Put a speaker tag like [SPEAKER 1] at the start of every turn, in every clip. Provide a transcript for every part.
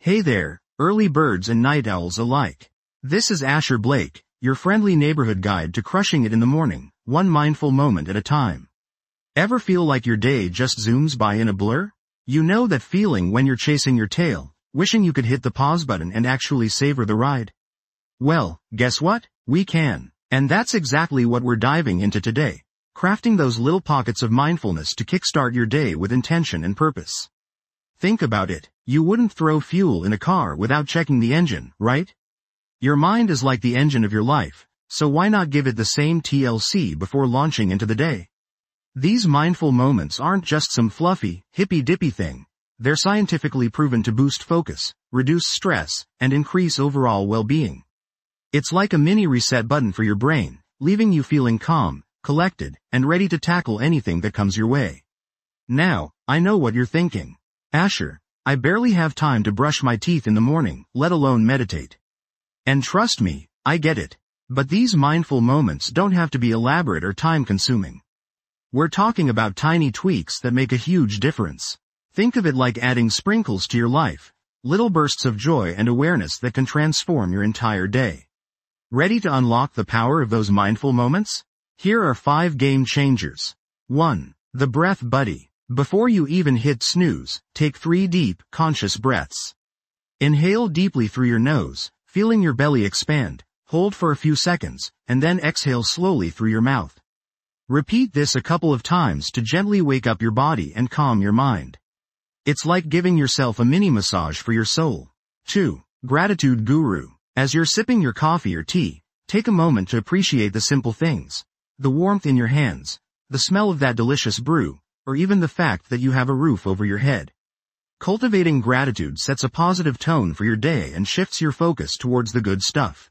[SPEAKER 1] Hey there, early birds and night owls alike. This is Asher Blake, your friendly neighborhood guide to crushing it in the morning, one mindful moment at a time. Ever feel like your day just zooms by in a blur? You know that feeling when you're chasing your tail, wishing you could hit the pause button and actually savor the ride? Well, guess what? We can. And that's exactly what we're diving into today. Crafting those little pockets of mindfulness to kickstart your day with intention and purpose. Think about it. You wouldn't throw fuel in a car without checking the engine, right? Your mind is like the engine of your life, so why not give it the same TLC before launching into the day? These mindful moments aren't just some fluffy, hippy-dippy thing. They're scientifically proven to boost focus, reduce stress, and increase overall well-being. It's like a mini reset button for your brain, leaving you feeling calm, collected, and ready to tackle anything that comes your way. Now, I know what you're thinking. Asher, I barely have time to brush my teeth in the morning, let alone meditate. And trust me, I get it. But these mindful moments don't have to be elaborate or time-consuming. We're talking about tiny tweaks that make a huge difference. Think of it like adding sprinkles to your life, little bursts of joy and awareness that can transform your entire day. Ready to unlock the power of those mindful moments? Here are 5 game changers. 1. The Breath Buddy. Before you even hit snooze, take 3 deep, conscious breaths. Inhale deeply through your nose, feeling your belly expand, hold for a few seconds, and then exhale slowly through your mouth. Repeat this a couple of times to gently wake up your body and calm your mind. It's like giving yourself a mini massage for your soul. 2. Gratitude Guru. As you're sipping your coffee or tea, take a moment to appreciate the simple things. The warmth in your hands, the smell of that delicious brew, or even the fact that you have a roof over your head. Cultivating gratitude sets a positive tone for your day and shifts your focus towards the good stuff.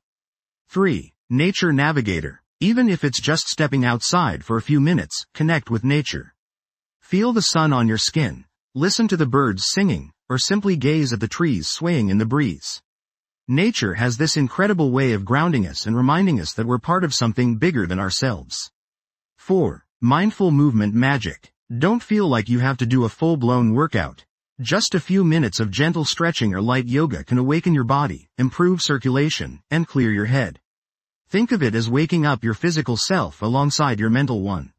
[SPEAKER 1] 3. Nature Navigator. Even if it's just stepping outside for a few minutes, connect with nature. Feel the sun on your skin, listen to the birds singing, or simply gaze at the trees swaying in the breeze. Nature has this incredible way of grounding us and reminding us that we're part of something bigger than ourselves. 4. Mindful Movement Magic. Don't feel like you have to do a full-blown workout. Just a few minutes of gentle stretching or light yoga can awaken your body, improve circulation, and clear your head. Think of it as waking up your physical self alongside your mental one.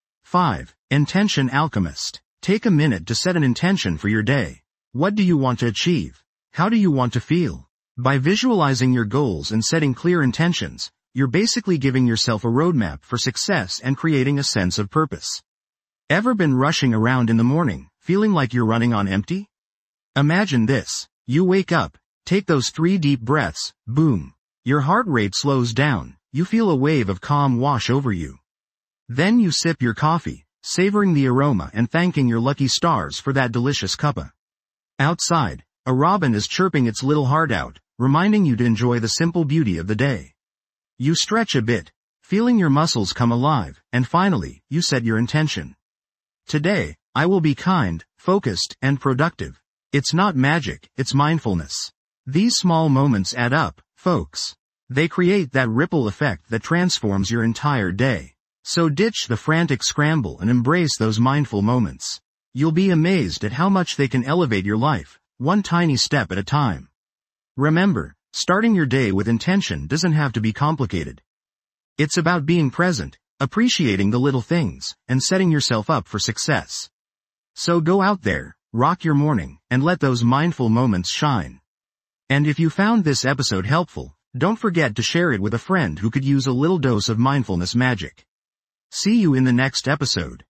[SPEAKER 1] 5. Intention Alchemist. Take a minute to set an intention for your day. What do you want to achieve? How do you want to feel? By visualizing your goals and setting clear intentions, you're basically giving yourself a roadmap for success and creating a sense of purpose. Ever been rushing around in the morning, feeling like you're running on empty? Imagine this. You wake up, take those 3 deep breaths, boom. Your heart rate slows down, you feel a wave of calm wash over you. Then you sip your coffee, savoring the aroma and thanking your lucky stars for that delicious cuppa. Outside, a robin is chirping its little heart out, reminding you to enjoy the simple beauty of the day. You stretch a bit, feeling your muscles come alive, and finally, you set your intention. Today, I will be kind, focused, and productive. It's not magic, it's mindfulness. These small moments add up, folks. They create that ripple effect that transforms your entire day. So ditch the frantic scramble and embrace those mindful moments. You'll be amazed at how much they can elevate your life, one tiny step at a time. Remember, starting your day with intention doesn't have to be complicated. It's about being present, appreciating the little things, and setting yourself up for success. So go out there, rock your morning, and let those mindful moments shine. And if you found this episode helpful, don't forget to share it with a friend who could use a little dose of mindfulness magic. See you in the next episode.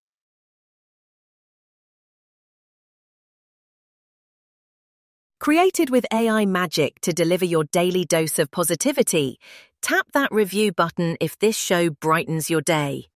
[SPEAKER 2] Created with AI magic to deliver your daily dose of positivity, tap that review button if this show brightens your day.